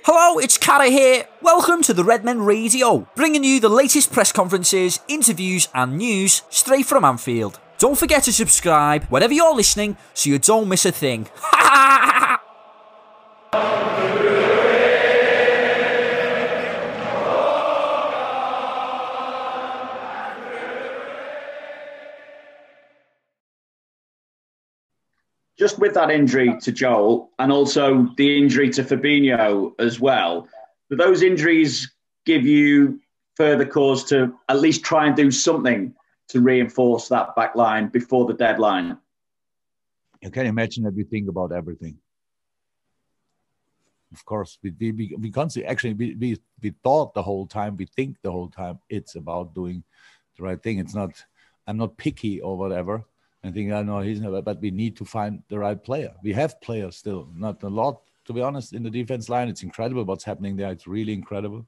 Hello, it's Cara here. Welcome to the Redmen Radio, bringing you the latest press conferences, interviews and news straight from Anfield. Don't forget to subscribe wherever you're listening so you don't miss a thing. Just with that injury to Joel and also the injury to Fabinho as well, do those injuries give you further cause to at least try and do something to reinforce that back line before the deadline? You can imagine that we think about everything. Of course, we constantly, actually, we thought the whole time, we think the whole time, it's about doing the right thing. It's not, I'm not picky or whatever. I think I know he's never, but we need to find the right player. We have players still, not a lot, to be honest, in the defense line. It's incredible what's happening there. It's really incredible.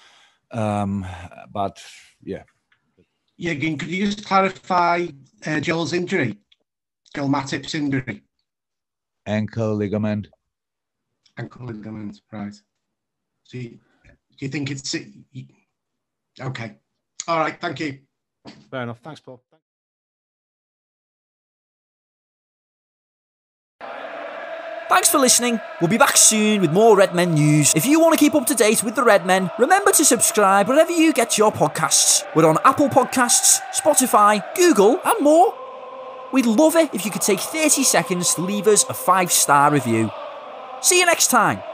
But yeah. Jürgen, could you just clarify Joel's injury? Joel Matip's injury? Ankle ligament. Ankle ligament, right. So do you think it's... Okay. All right, thank you. Fair enough. Thanks, Paul. Thanks for listening. We'll be back soon with more Redmen news. If you want to keep up to date with the Redmen, remember to subscribe wherever you get your podcasts. We're on Apple Podcasts, Spotify, Google, and more. We'd love it if you could take 30 seconds to leave us a 5-star review. See you next time.